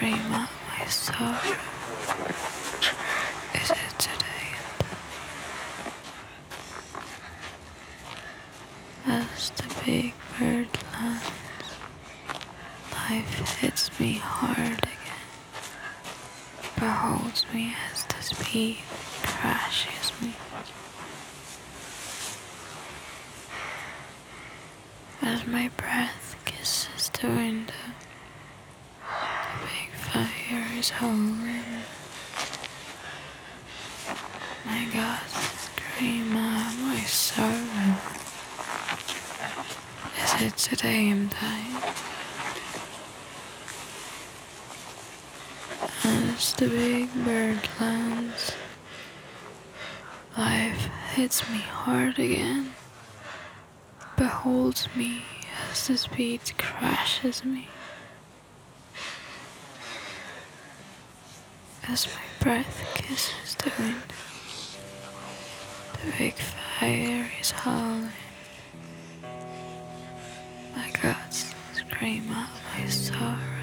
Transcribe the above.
scream out my sorrow. Is it today? As the big bird lands, life hits me hard again. Beholds me as the speed crashes me. As my breath kisses the window, the big fire is holding. My God, scream out my sorrow. Is it today I'm dying? As the big bird lands, life hits me hard again. Beholds me as the speed crashes me. As my breath kisses the wind, the big fire is howling. My God, scream out my sorrow.